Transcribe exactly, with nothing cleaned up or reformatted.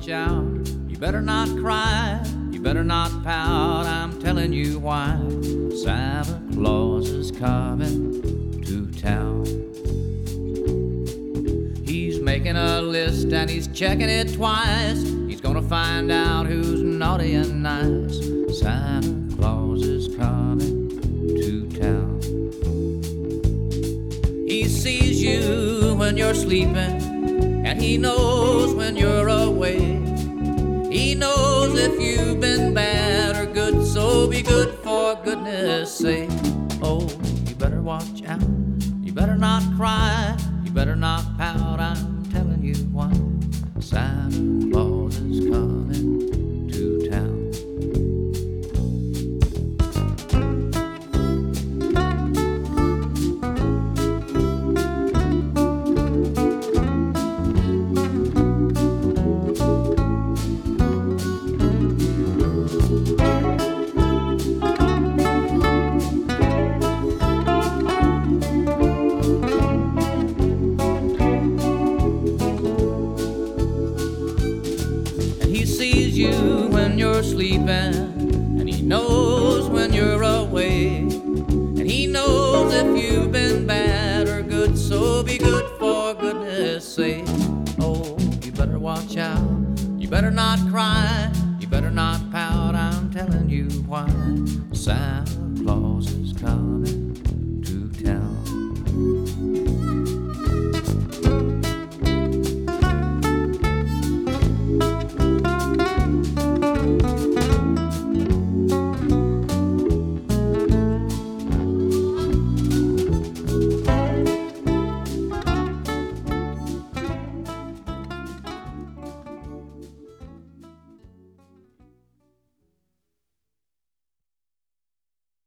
watch out. You better not cry. You better not pout. I'm telling you why. Santa Claus is coming to town. He's making a list and he's checking it twice. He's gonna find out who's naughty and nice. Santa Claus is coming to town. He sees you when you're sleeping, and he knows when you're awake. He knows if you've been bad or good, so be good for goodness sake. Oh, you better watch out. You better not cry. You better not pout. I'm telling you why. Santa Claus is coming to town. He sees you when you're sleeping, and he knows when you're awake. And he knows if you've been bad or good, so be good for goodness sake. Oh, you better watch out. You better not cry. You better not pout. I'm telling you why. Santa Claus